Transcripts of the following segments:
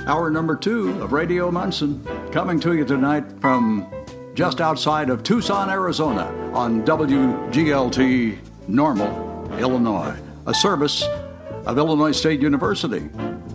Hour number 2 of Radio Munson, coming to you tonight from just outside of Tucson, Arizona, on WGLT Normal, Illinois, a service of Illinois State University.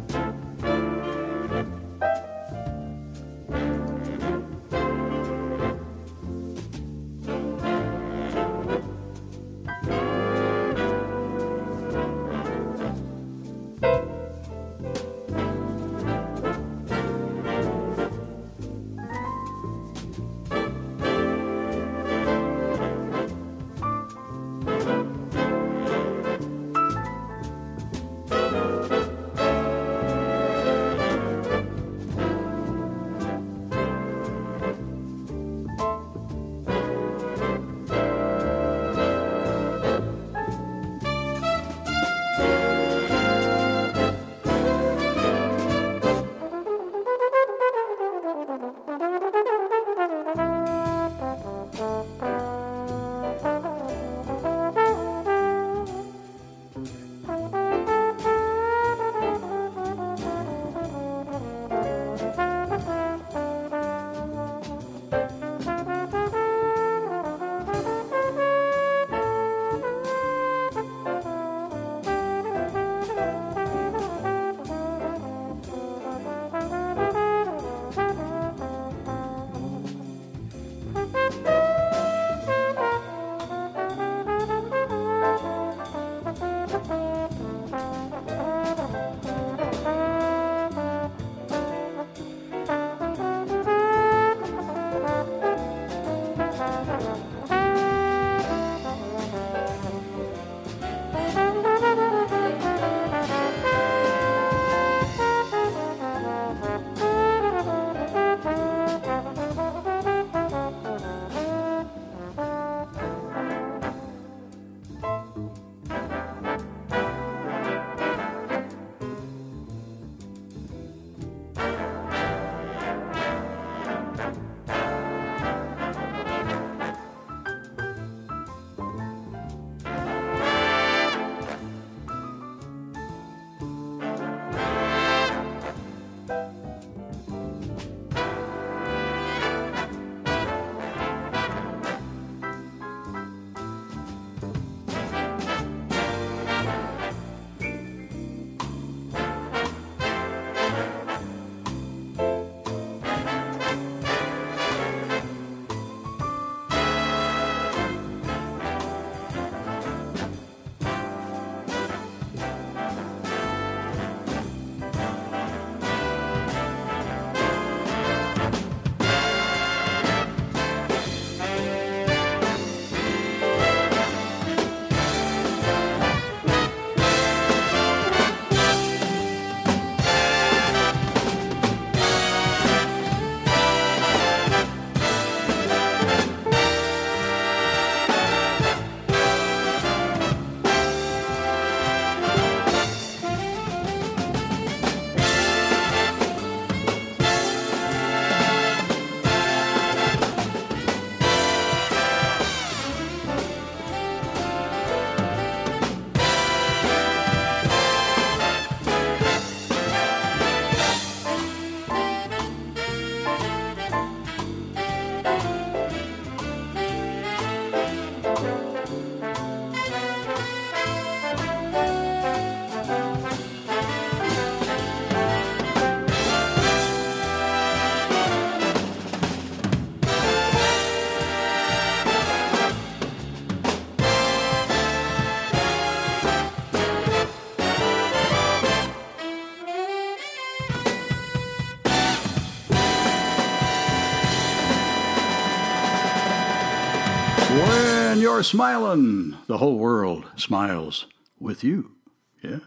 When you're smiling, the whole world smiles with you. Yeah.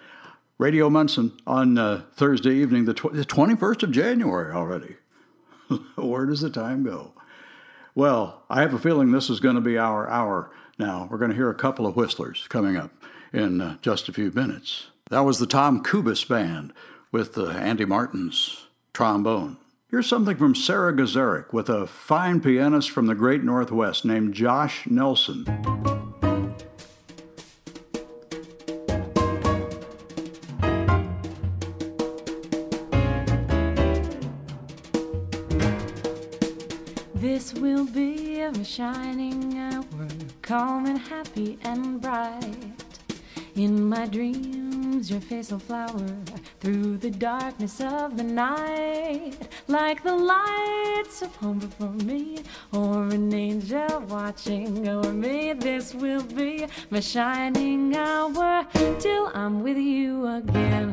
Radio Munson on Thursday evening, the 21st of January already. Where does the time go? Well, I have a feeling this is going to be our hour now. We're going to hear a couple of whistlers coming up in just a few minutes. That was the Tom Kubis Band with Andy Martin's trombone. Here's something from Sarah Gazarek with a fine pianist from the Great Northwest named Josh Nelson. This will be a shining hour, calm and happy and bright. In my dreams, your face will flower through the darkness of the night, like the lights of home before me, or an angel watching over me. This will be my shining hour till I'm with you again.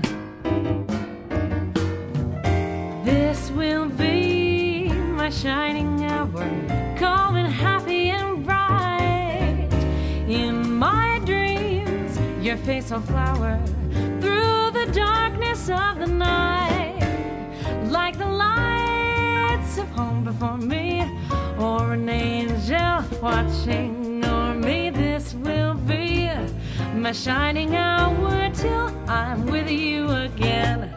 This will be my shining hour, calm and happy and bright. In my dreams, your face will flower through the darkness of the night, like the lights of home before me, or an angel watching over me. This will be my shining hour till I'm with you again.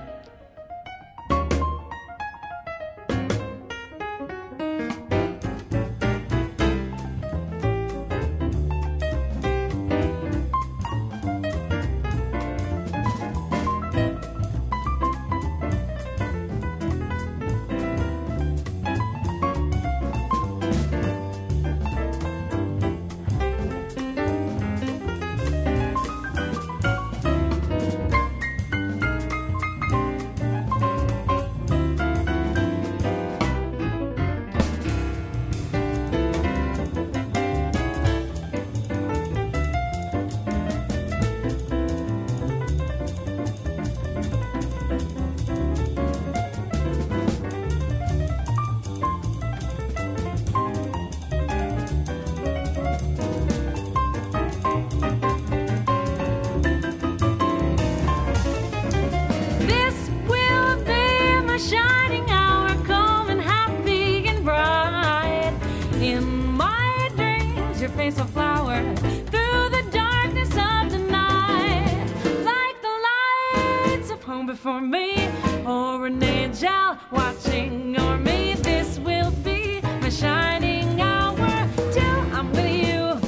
Face of flower through the darkness of the night, like the lights of home before me, or an angel watching over me. This will be my shining hour till I'm with you,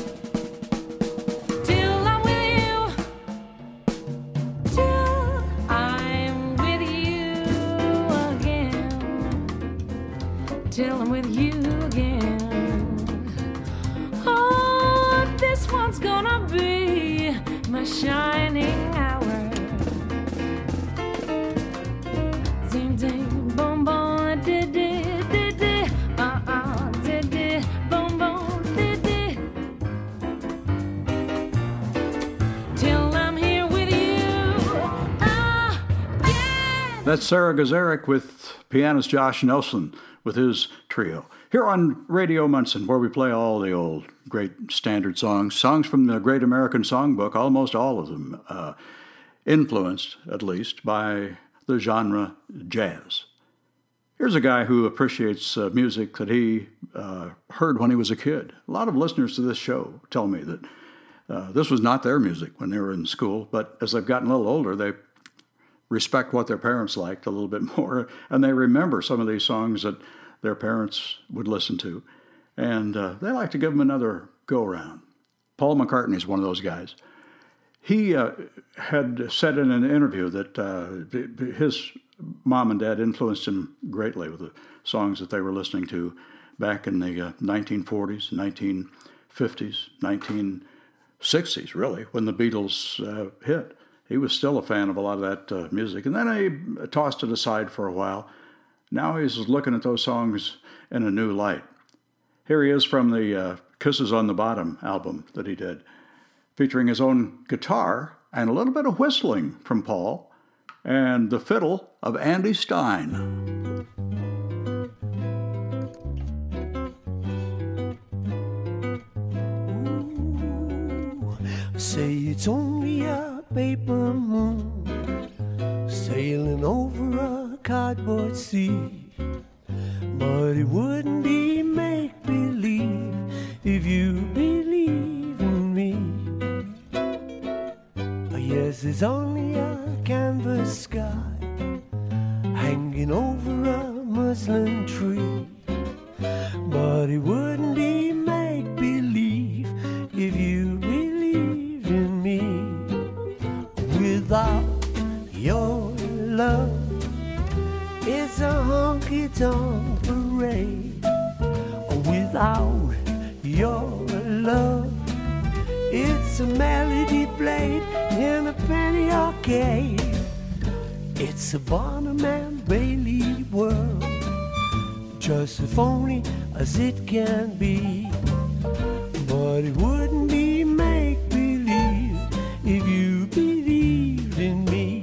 till I'm with you, till I'm with you again, till I'm with you again. This one's gonna be my shining hour. Zing ding boom boom di di di di di di boom boom di di. Till I'm here with you. Yeah. That's Sarah Gazarek with pianist Josh Nelson with his trio. Here on Radio Munson, where we play all the old great standard songs from the Great American Songbook, almost all of them influenced, at least, by the genre jazz. Here's a guy who appreciates music that he heard when he was a kid. A lot of listeners to this show tell me that this was not their music when they were in school, but as they've gotten a little older, they respect what their parents liked a little bit more, and they remember some of these songs that their parents would listen to, and they like to give them another go-around. Paul McCartney is one of those guys. He had said in an interview that his mom and dad influenced him greatly with the songs that they were listening to back in the 1940s, 1950s, 1960s, really, when the Beatles hit. He was still a fan of a lot of that music, and then he tossed it aside for a while. Now he's looking at those songs in a new light. Here he is from the Kisses on the Bottom album that he did, featuring his own guitar and a little bit of whistling from Paul and the fiddle of Andy Stein. Ooh, say it's only a paper moon sailing over a cardboard sea, but it wouldn't be make-believe if you believe in me. Yes, there's only a canvas sky hanging over a muslin tree, but it wouldn't be make-believe if you believed in me. Without your love, it's a honky-tonk parade. Without your love, it's a melody played in a penny arcade. It's a Barnum and Bailey world, just as phony as it can be. But it wouldn't be make-believe if you believed in me.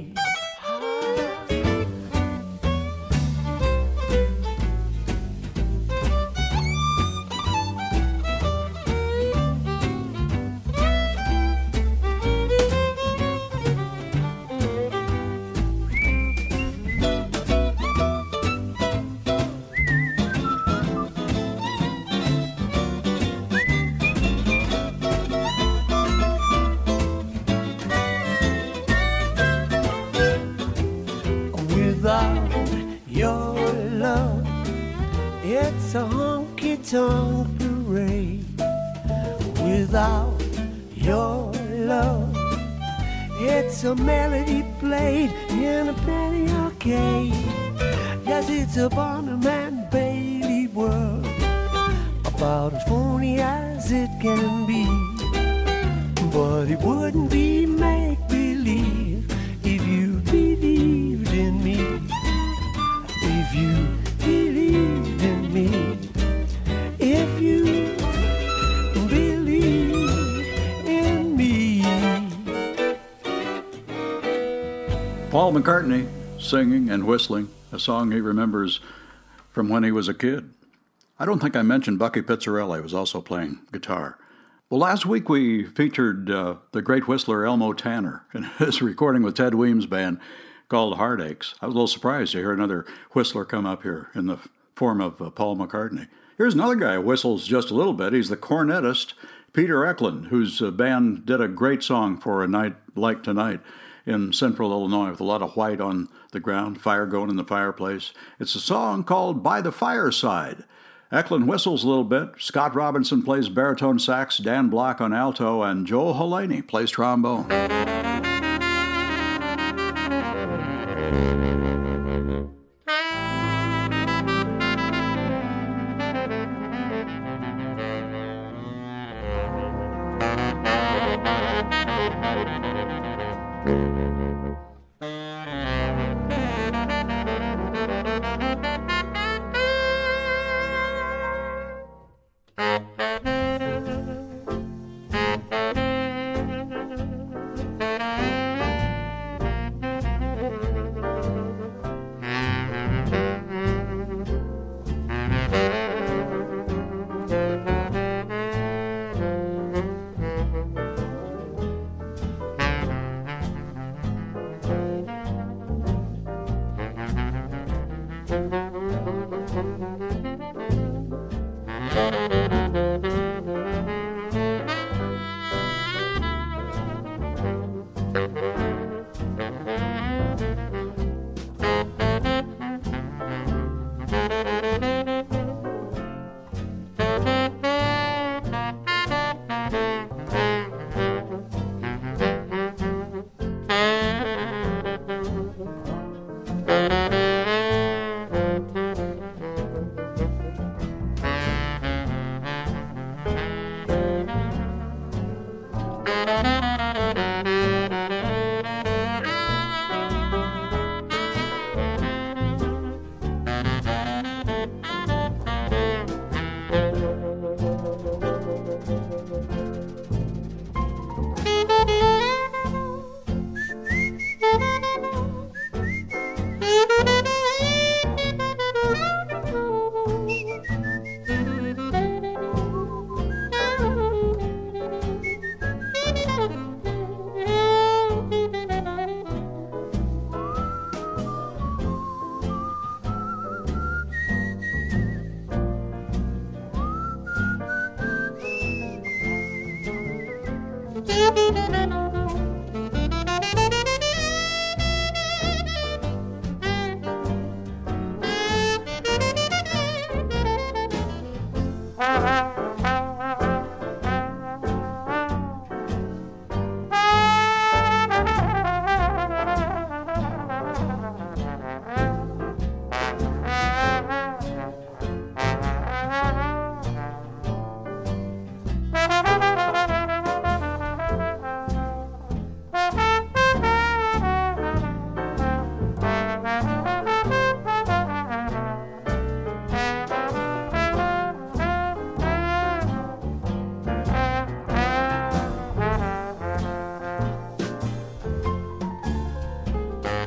It's a honky-tonk parade. Without your love, it's a melody played in a penny arcade. Yes, it's a Barnum and Bailey world, about as phony as it can be. But it wouldn't be make-believe if you believed in me. If you believed in me, if you believe in me. Paul McCartney singing and whistling a song he remembers from when he was a kid. I don't think I mentioned Bucky Pizzarelli was also playing guitar. Well, last week we featured the great whistler Elmo Tanner in his recording with Ted Weems' band called Heartaches. I was a little surprised to hear another whistler come up here in the form of Paul McCartney. Here's another guy who whistles just a little bit. He's the cornetist Peter Eklund, whose band did a great song for a night like tonight in central Illinois with a lot of white on the ground, fire going in the fireplace. It's a song called By the Fireside. Eklund whistles a little bit. Scott Robinson plays baritone sax, Dan Block on alto, and Joe Halaney plays trombone.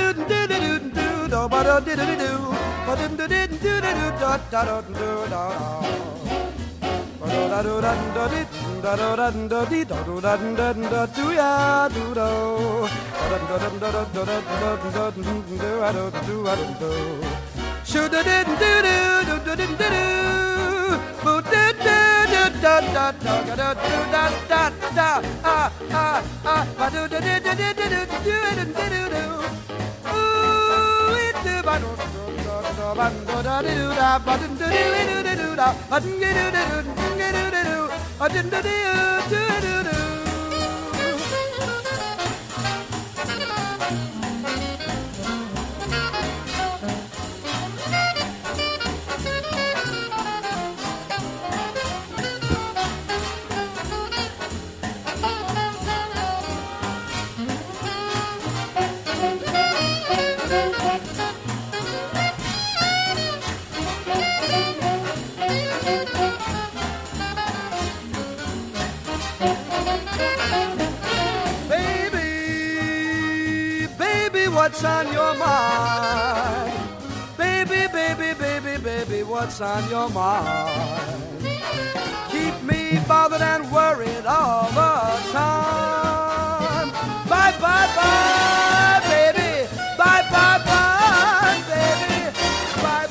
What's on your mind? Baby, baby, baby, baby, what's on your mind? Keep me bothered and worried all the time. Bye, bye, bye, baby. Bye, bye, bye, baby. Bye,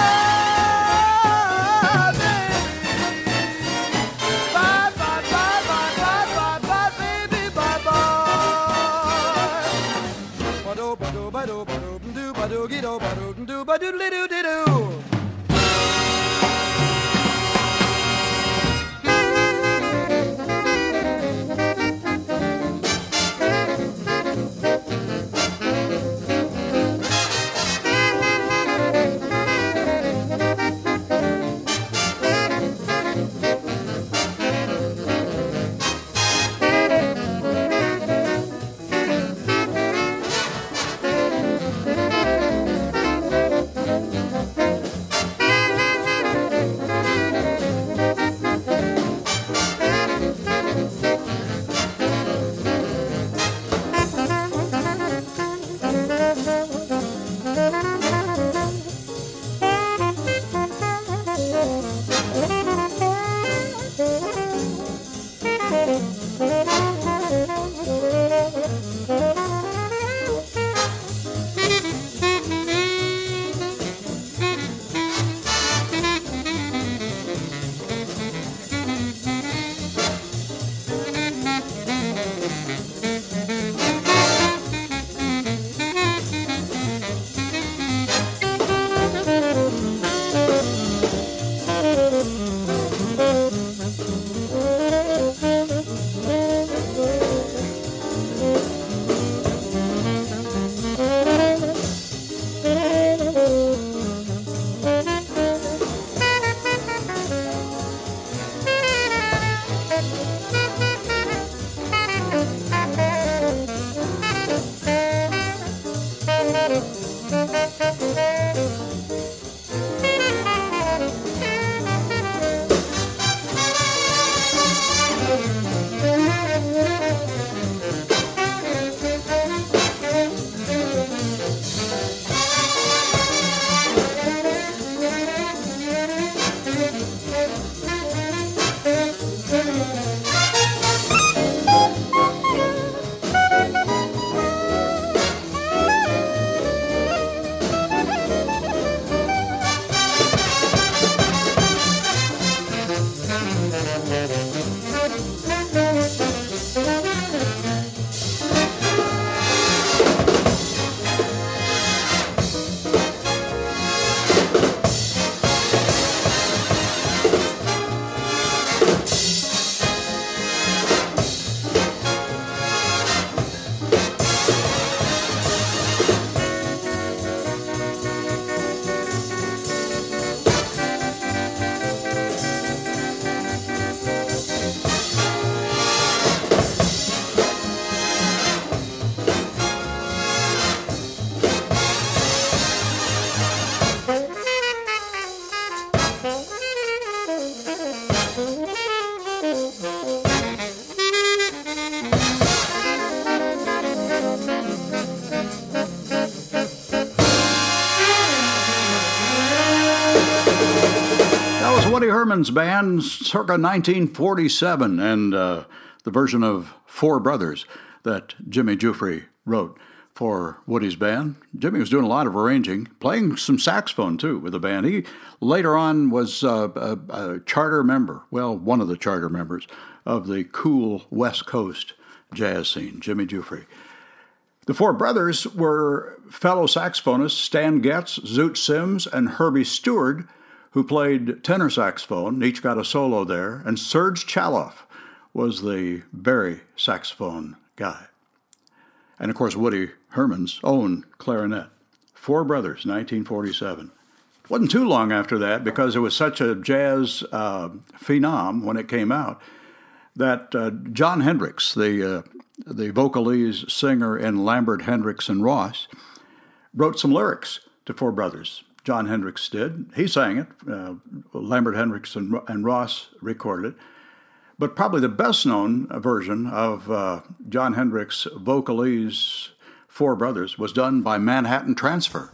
bye, baby. Bye, bye, bye, bye, bye, bye, bye, baby. Bye, bye. Woody Herman's band circa 1947, and the version of Four Brothers that Jimmy Giuffre wrote for Woody's band. Jimmy was doing a lot of arranging, playing some saxophone too with the band. He later on was a charter member, well, one of the charter members of the cool West Coast jazz scene, Jimmy Giuffre. The Four Brothers were fellow saxophonists Stan Getz, Zoot Sims, and Herbie Stewart, who played tenor saxophone. Each got a solo there. And Serge Chaloff was the bari saxophone guy. And, of course, Woody Herman's own clarinet. Four Brothers, 1947. Wasn't too long after that, because it was such a jazz phenom when it came out, that John Hendricks, the vocalese singer in Lambert, Hendricks, and Ross, wrote some lyrics to Four Brothers. John Hendricks did. He sang it. Lambert, Hendricks, and Ross recorded it. But probably the best-known version of John Hendricks' vocalese Four Brothers was done by Manhattan Transfer.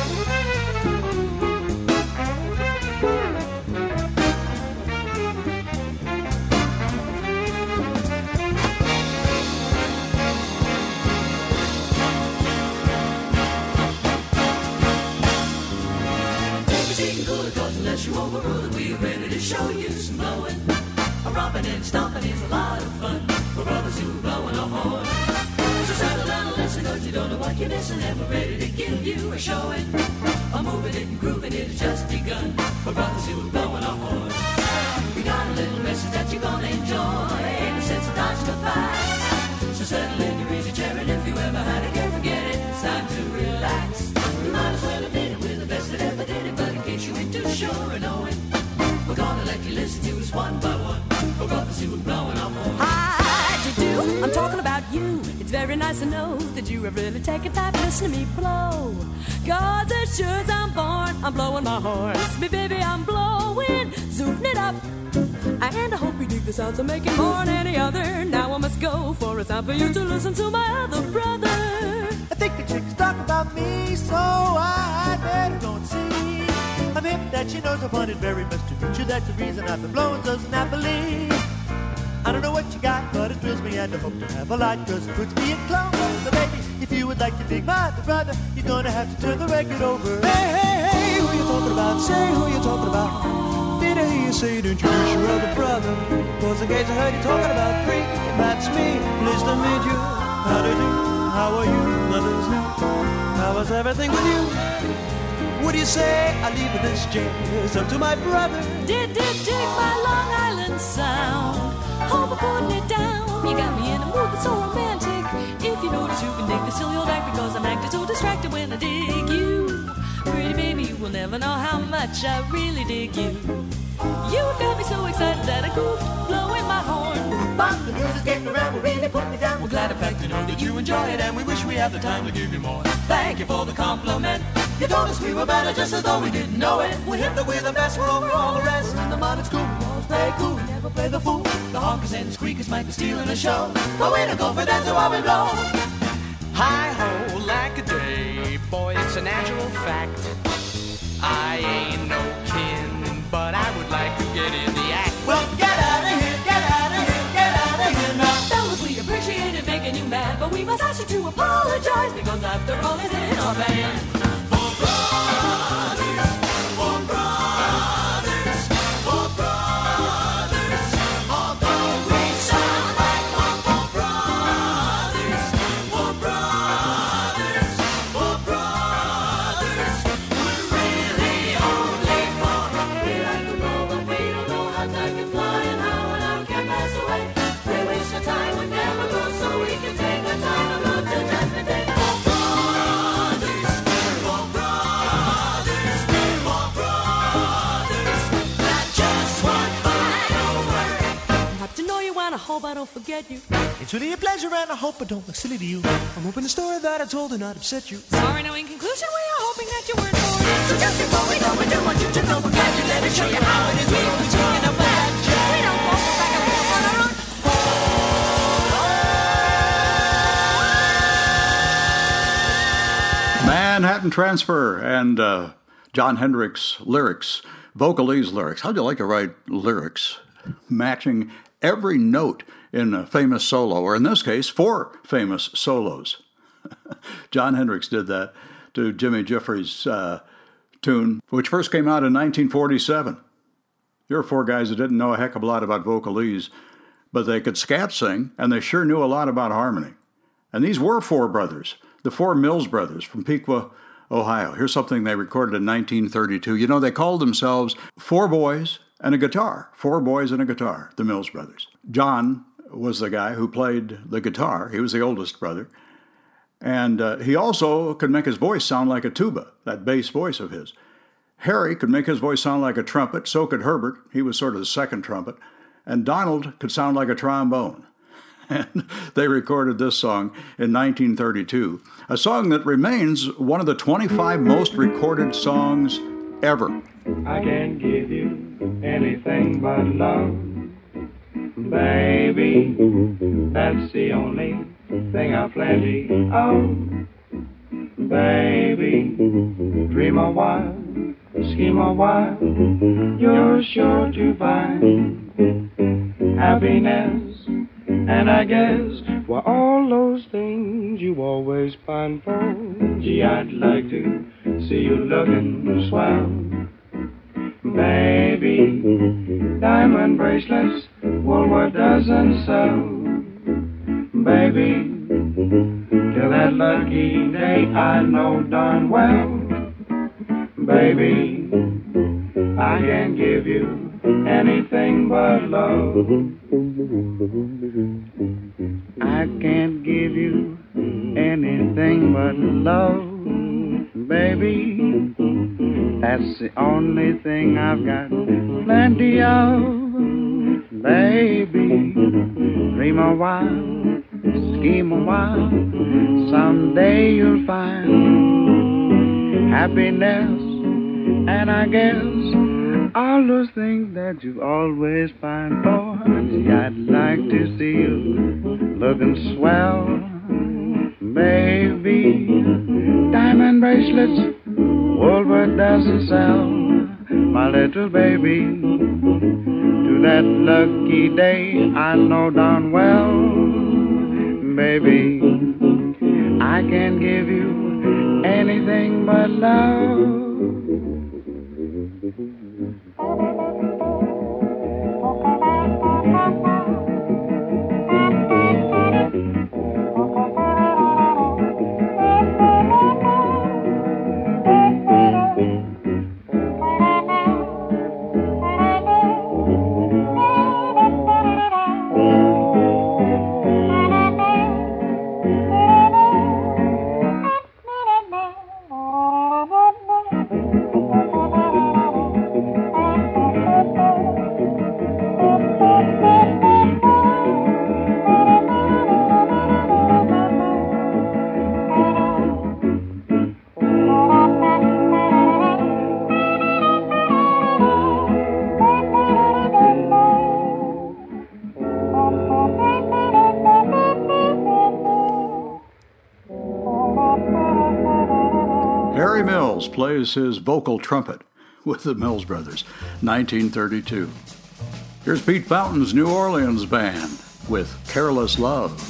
Show you some blowing. A romping and stomping is a lot of fun for brothers who are blowing a horn. So settle down and listen, cause you don't know what you're missing, and we're ready to give you a showing. A moving it and grooving it has just begun for brothers who are blowing a horn. We got a little message that you're gonna enjoy, ain't no sense of dodging the fight. So settle in your easy chair, and if you ever had it, can't forget it, it's time to relax. We might as well admit it, we're the best that ever did it, but in case you ain't too sure of knowing, we're gonna let you listen to us one by one, for brothers who are blowing our horn. Hi, do I'm talking about you. It's very nice to know that you have really taken time to listen to me blow. Cause as sure as I'm born, I'm blowing my horn. It's me, baby, I'm blowing, zooming it up. And I hope you dig the sounds I'm making more than any other. Now I must go, for it's time for you to listen to my other brother. I think the chicks talk about me, so I better go and see. I'm hip that she knows I wanted very much to meet you. That's the reason I've been blowing so snappily. I don't know what you got, but it thrills me and I hope to have a lot, cause it puts me in clover. So baby, if you would like to dig my other brother, you're gonna have to turn the record over. Hey, hey, hey, who you talking about? Say who you talking about. Did I hear you say to introduce your other brother? Cause in case I heard you talking about freak, that's me. Pleased to meet you. How do you do? How are you? Let us know. How was everything with you? What do you say I leave this jazz up to my brother? Dig my Long Island sound. Hope I'm putting it down. You got me in a mood that's so romantic. If you notice, you can dig the silly old act, because I'm acting so distracted when I dig you. Pretty baby, you will never know how much I really dig you. You've got me so excited that I goof, blowing my horn. Bang, the music's getting around, will really put me down. We're glad in fact to know that you enjoy it, and we wish we had the time to give you more. Thank you for the compliment. You told us we were better just as though we didn't know it. We hip that we're the best, we're over all the rest. We're in the modern school, we always play cool, we never play the fool. The honkers and the squeakers might be stealing the show, but we don't go for that, so while we blow. Hi-ho, like a day, boy, it's a natural fact. I ain't no kin, but I would like to get in the act. Well, get out of here, get out of here, get out of here now. Fellas, we appreciated making you mad, but we must ask you to apologize, because after all, it's in our band. hope I don't forget you. It's really a pleasure and I hope I don't look silly to you. I'm hoping the story that I told will not upset you. Sorry, no, in conclusion, we are hoping that you weren't bored. So just before we go, we do want you to know we're glad you let us show you how it is. We always hanging up with that jazz. We don't go back and forth on our own. Manhattan Transfer and John Hendricks lyrics, Vocalese lyrics. How'd you like to write lyrics matching every note in a famous solo, or in this case, 4 famous solos? John Hendricks did that to Jimmy Jeffries' tune, which first came out in 1947. Here are 4 guys that didn't know a heck of a lot about vocalese, but they could scat sing, and they sure knew a lot about harmony. And these were 4 brothers, the 4 Mills brothers from Piqua, Ohio. Here's something they recorded in 1932. You know, they called themselves 4 boys and a guitar. 4 boys and a guitar, the Mills brothers. John was the guy who played the guitar. He was the oldest brother. And he also could make his voice sound like a tuba, that bass voice of his. Harry could make his voice sound like a trumpet. So could Herbert. He was sort of the second trumpet. And Donald could sound like a trombone. And they recorded this song in 1932, a song that remains one of the 25 most recorded songs ever. I can't give you anything but love, baby. That's the only thing I've plenty of, baby. Dream a while, scheme a while, you're sure to find happiness. And I guess for all those things you always pine for, gee, I'd like to see you looking swell, baby. Diamond bracelets, Woolworth doesn't sell, baby. Till that lucky day I know darn well, baby, I can't give you anything but love. I can't give you anything but love, baby. That's the only thing I've got plenty of, baby. Dream a while, scheme a while, someday you'll find happiness. And I guess all those things that you always find for, gee, I'd like to see you looking swell, baby. Diamond bracelets, Woolworth doesn't sell, my little baby. To that lucky day I know darn well, baby, I can't give you anything but love. Harry Mills plays his vocal trumpet with the Mills Brothers, 1932. Here's Pete Fountain's New Orleans Band with Careless Love.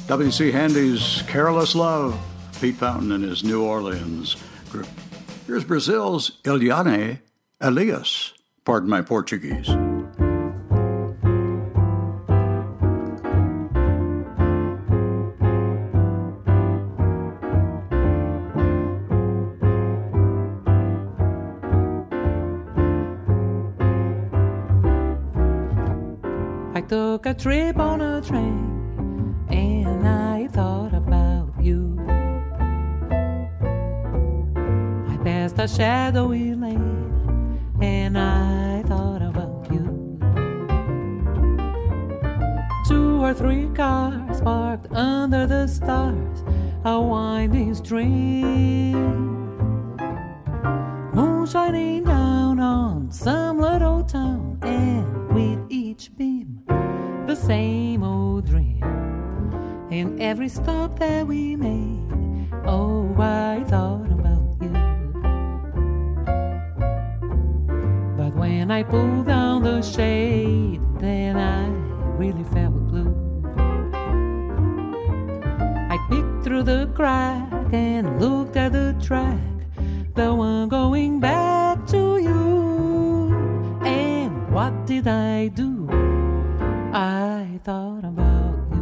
W.C. Handy's Careless Love, Pete Fountain and his New Orleans group. Here's Brazil's Eliane Elias. Pardon my Portuguese. I took a trip on a train and I thought about you. I passed a shadowy lane and I thought about you. 2 or 3 cars parked under the stars, a winding stream, moon shining down on some little town, and with each beam the same old dream. In every stop that we made, oh, I thought about you. But when I pulled down the shade, then I really felt blue. I peeked through the crack and looked at the track, the one going back to you. And what did I do? I thought about you.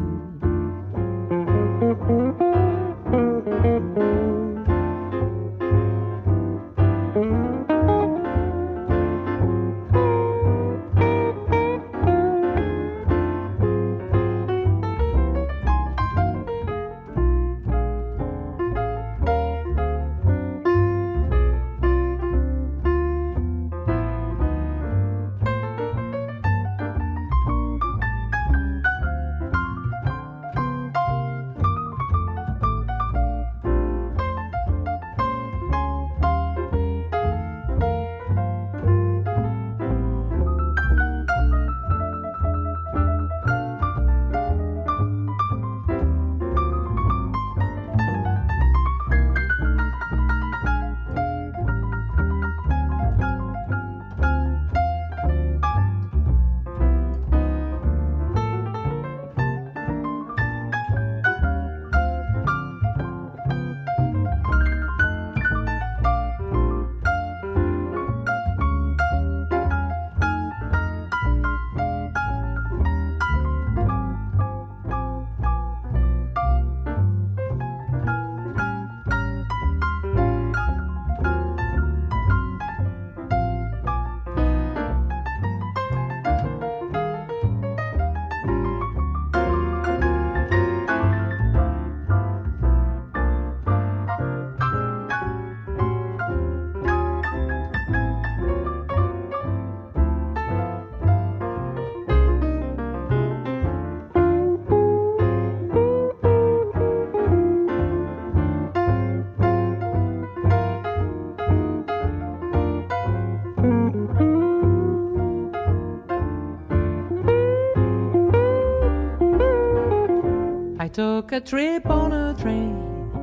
I took a trip on a train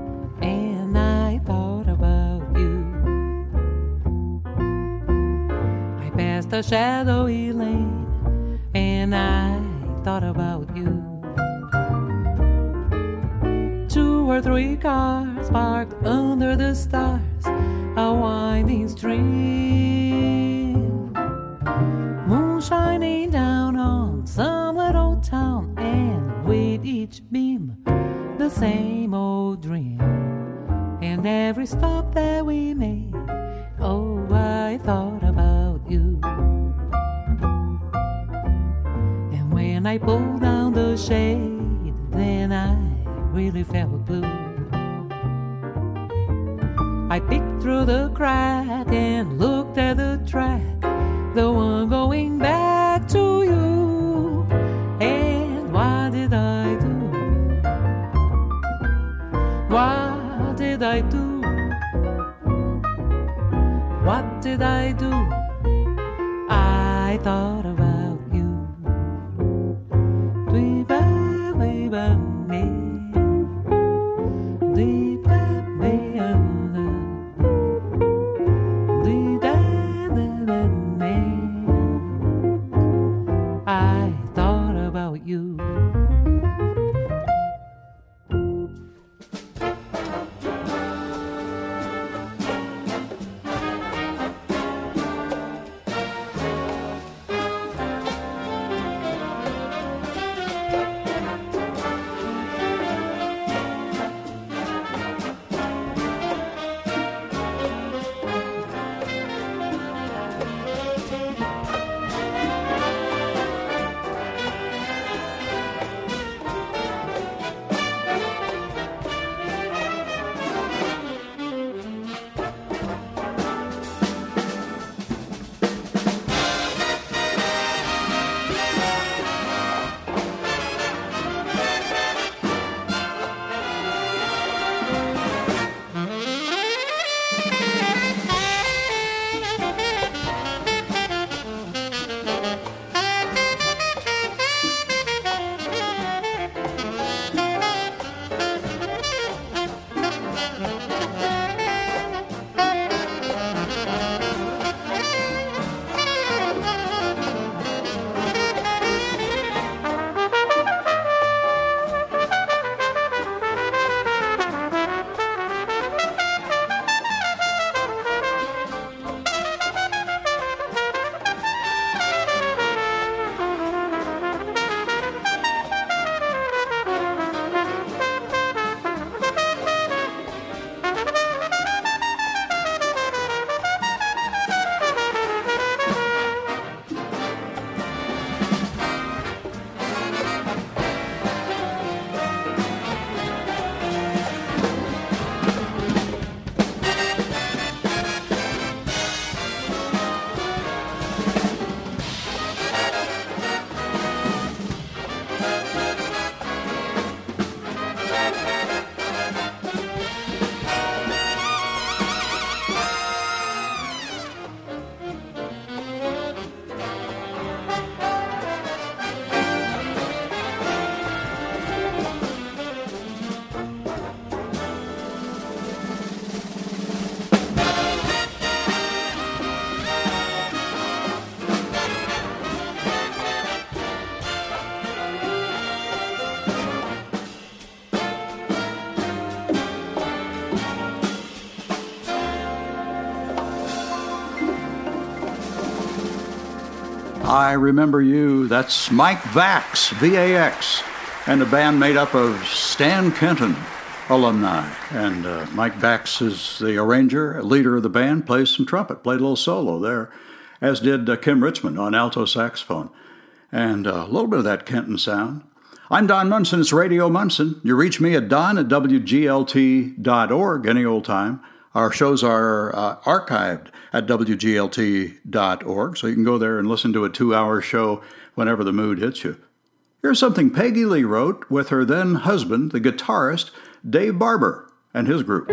and I thought about you. I passed a shadowy lane and I thought about you. 2 or 3 cars parked under the stars, a winding stream, moon shining down on some little town, and with each beam the same old dream. And every stop that we made, oh, I thought about you. And when I pulled down the shade, then I really felt blue. I peeked through the crack and looked at the track, the one going back to you. And what did I do? What did I do? What did I do? I thought about you. I thought about you. I Remember You. That's Mike Vax, V-A-X, and a band made up of Stan Kenton alumni. And Mike Vax is the arranger, leader of the band, plays some trumpet, played a little solo there, as did Kim Richmond on alto saxophone. And a little bit of that Kenton sound. I'm Don Munson. It's Radio Munson. You reach me at don@wglt.org any old time. Our shows are archived at wglt.org, so you can go there and listen to a 2-hour show whenever the mood hits you. Here's something Peggy Lee wrote with her then husband, the guitarist Dave Barber, and his group.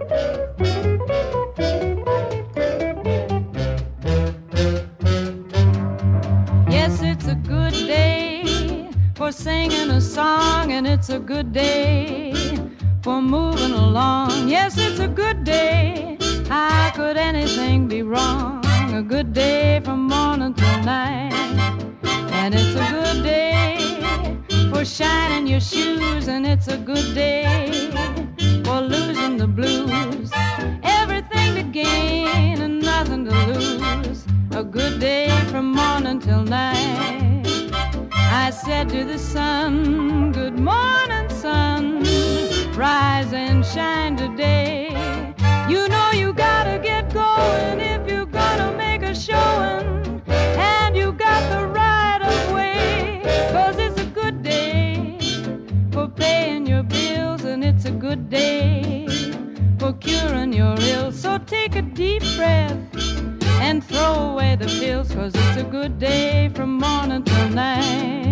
Yes, it's a good day for singing a song, and it's a good day for moving along. Yes, it's a good day. How could anything be wrong? A good day from morning till night. And it's a good day for shining your shoes, and it's a good day for losing the blues. Everything to gain and nothing to lose. A good day from morning till night. I said to the sun, good morning, sun. Rise and shine today. You know you gotta get going if you're gonna make a showing. And you got the right of way, 'cause it's a good day for paying your bills, and it's a good day for curing your ills. So take a deep breath and throw away the pills, 'cause it's a good day from morning till night.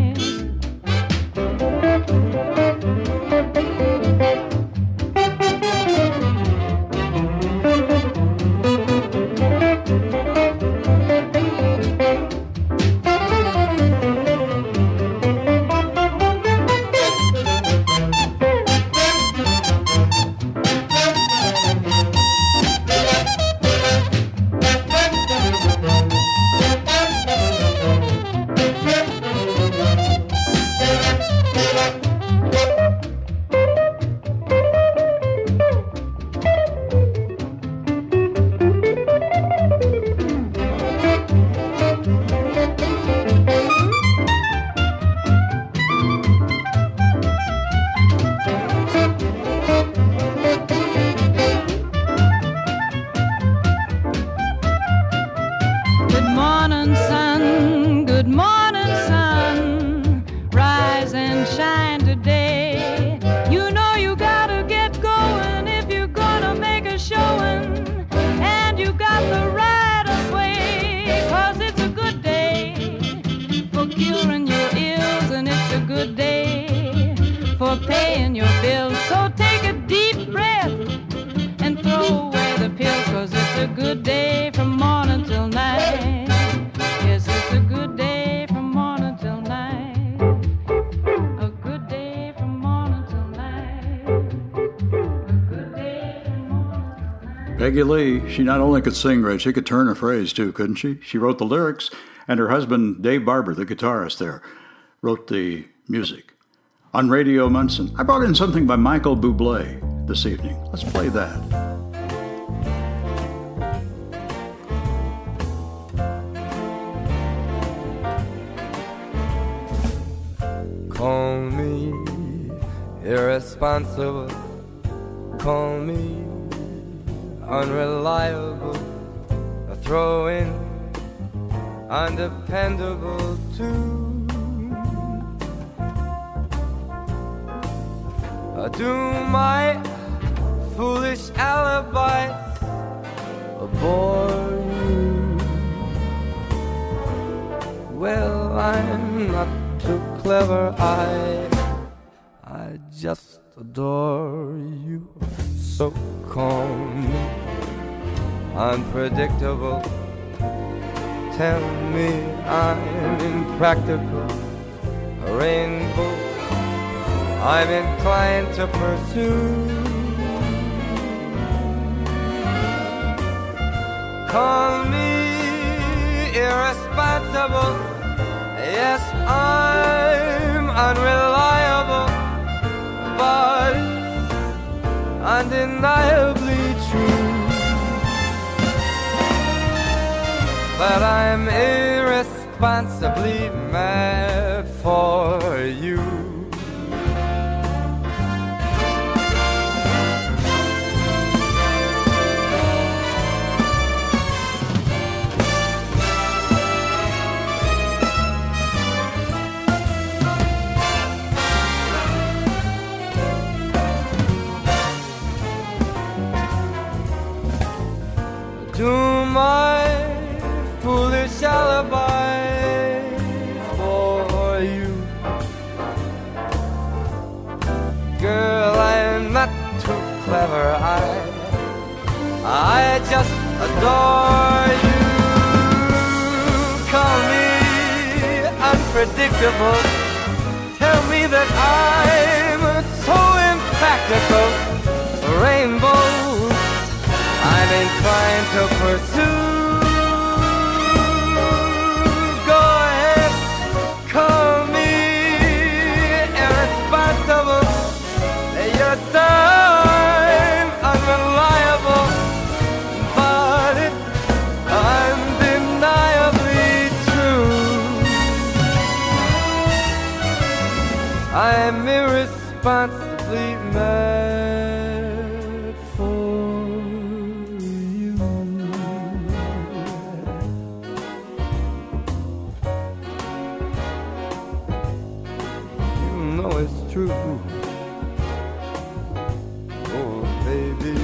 Peggy Lee, she not only could sing great, she could turn a phrase too, couldn't she? She wrote the lyrics, and her husband, Dave Barber, the guitarist there, wrote the music. On Radio Munson, I brought in something by Michael Bublé this evening. Let's play that. Call me irresponsible, call me unreliable, a throw-in, undependable too. Do my foolish alibis bore you? Well, I'm not too clever, I just adore you. So call me unpredictable, tell me I'm impractical, a rainbow I'm inclined to pursue. Call me irresponsible, yes, I'm unreliable, but undeniably true. But I'm irresponsible, irresponsibly mad for you. To my foolish alibi for you, girl, I'm not too clever. I just adore you. Call me unpredictable. Tell me that I'm so impractical. Rainbows I'm inclined to pursue. Go ahead, call me irresponsible. You're so unreliable, but it's undeniably true. I'm irresponsibly mad for you. You know it's true. Oh, baby.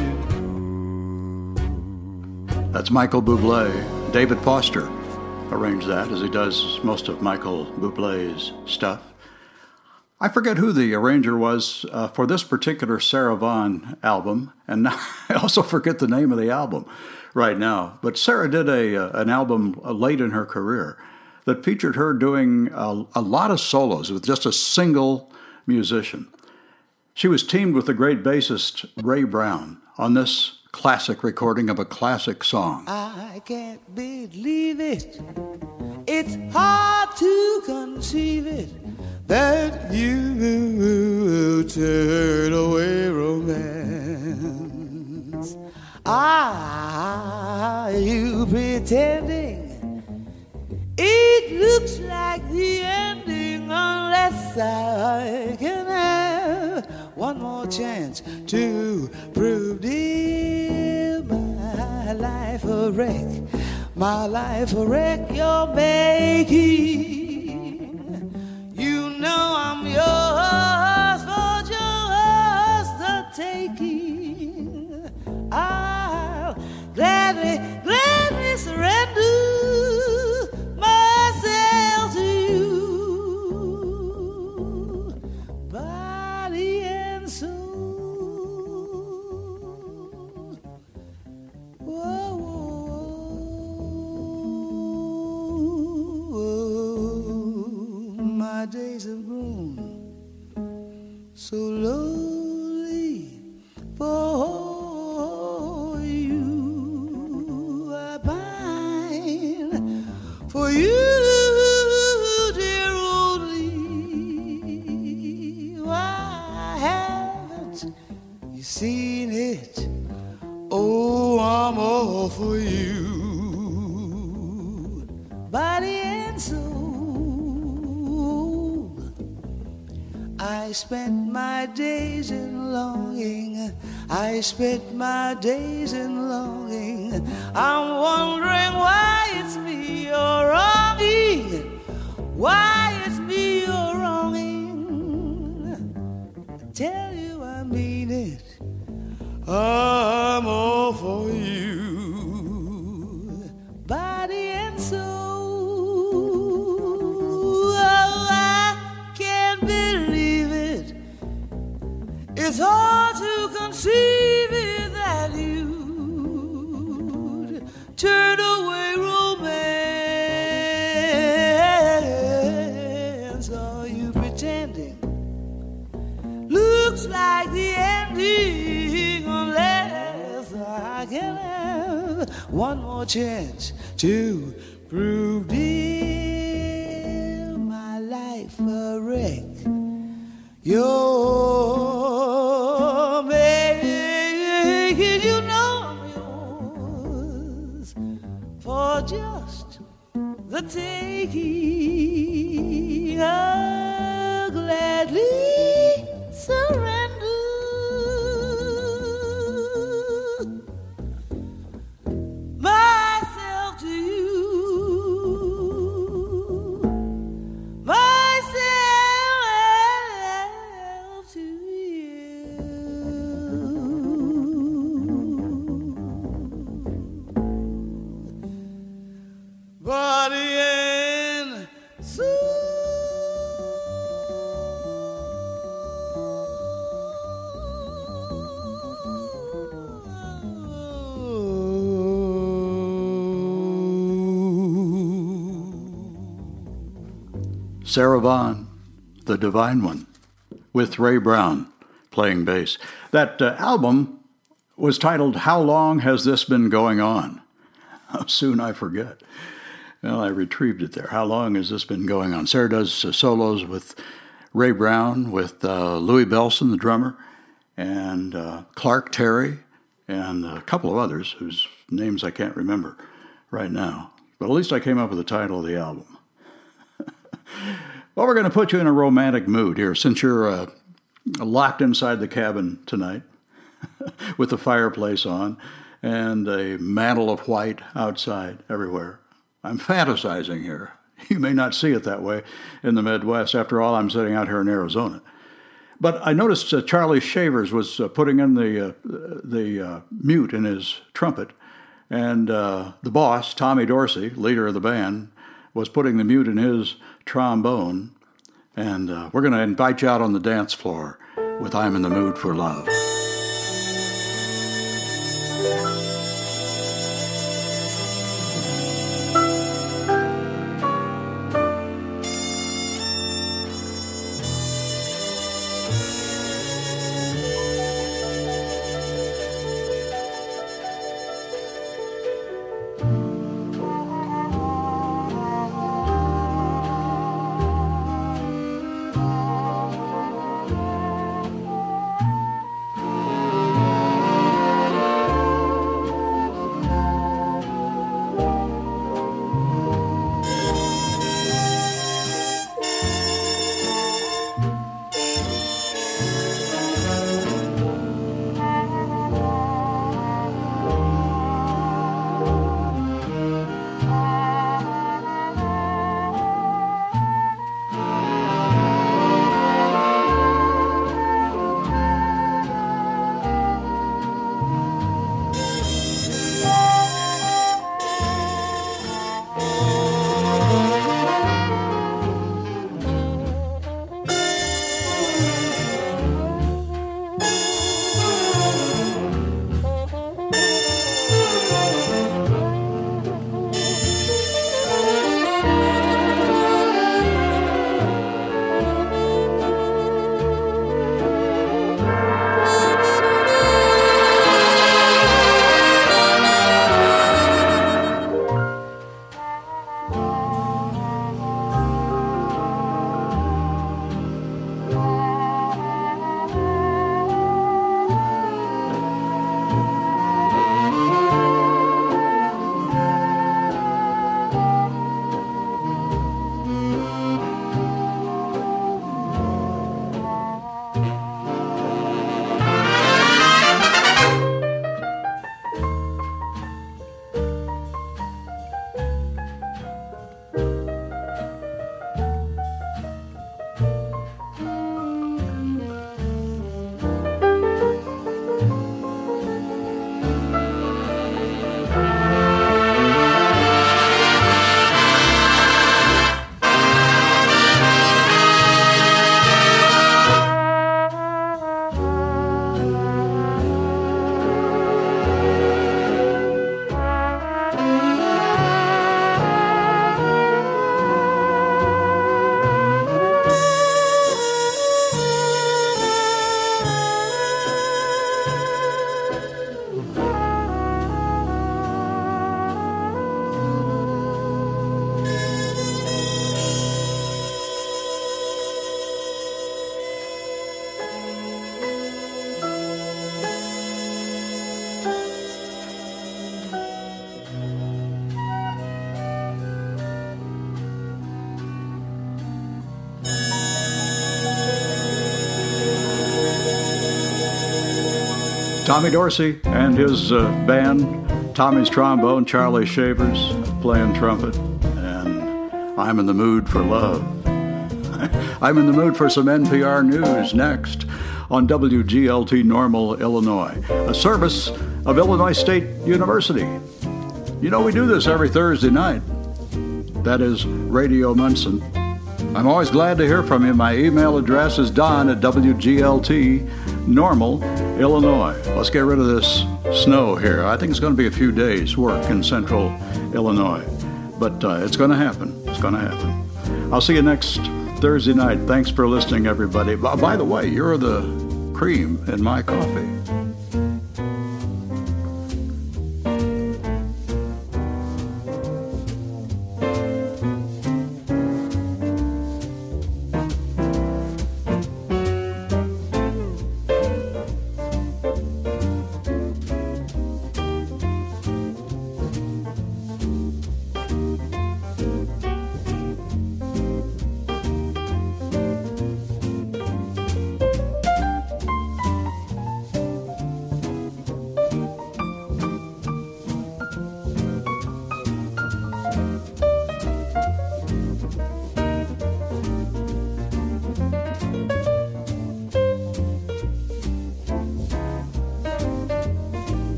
That's Michael Bublé. David Foster arranged that, as he does most of Michael Bublé's stuff. I forget who the arranger was for this particular Sarah Vaughan album, and I also forget the name of the album right now. But Sarah did an album late in her career that featured her doing a lot of solos with just a single musician. She was teamed with the great bassist Ray Brown on this classic recording of a classic song. I can't believe it. It's hard to conceive it that you will turn away romance. Are you pretending? It looks like the ending unless I can have one more chance to prove, dear, my life a wreck. My life a wreck you're making. You know I'm yours for just the taking. I'll gladly surrender myself to you, body and soul. Whoa, whoa. My days have grown so lonely for you. I pine for you, dear only. Why haven't you seen it? Oh, I'm all for you, body and soul. I spent my days in longing. I spent my days in longing. I'm wondering why it's me you're wronging. Why it's me you're wronging. I tell you I mean it. I'm all for you, body and soul. Oh, I can't believe it. It's hard to conceive it that you'd turn away romance. Are you pretending? Looks like the ending unless I can have one more chance to prove, dear, my life a wreck. You're making, you know I'm yours for just the taking, I'll gladly surrender myself to you, myself to you. Body and Sarah Vaughan, the Divine One, with Ray Brown playing bass. That album was titled How Long Has This Been Going On? How soon I forget. Well, I retrieved it there. How long has this been going on? Sarah does solos with Ray Brown, with Louis Bellson, the drummer, and Clark Terry, and a couple of others whose names I can't remember right now. But at least I came up with the title of the album. Well, we're going to put you in a romantic mood here since you're locked inside the cabin tonight with the fireplace on and a mantle of white outside everywhere. I'm fantasizing here. You may not see it that way in the Midwest. After all, I'm sitting out here in Arizona. But I noticed Charlie Shavers was putting in the mute in his trumpet, and the boss, Tommy Dorsey, leader of the band, was putting the mute in his trombone. And we're going to invite you out on the dance floor with I'm in the Mood for Love. Tommy Dorsey and his band, Tommy's trombone, Charlie Shavers playing trumpet, and I'm in the mood for love. I'm in the mood for some NPR news next on WGLT Normal, Illinois, a service of Illinois State University. You know, we do this every Thursday night. That is Radio Munson. I'm always glad to hear from you. My email address is don@WGLT-Normal, Illinois. Let's get rid of this snow here. I think it's going to be a few days' work in central Illinois. But it's going to happen. It's going to happen. I'll see you next Thursday night. Thanks for listening, everybody. By the way, you're the cream in my coffee.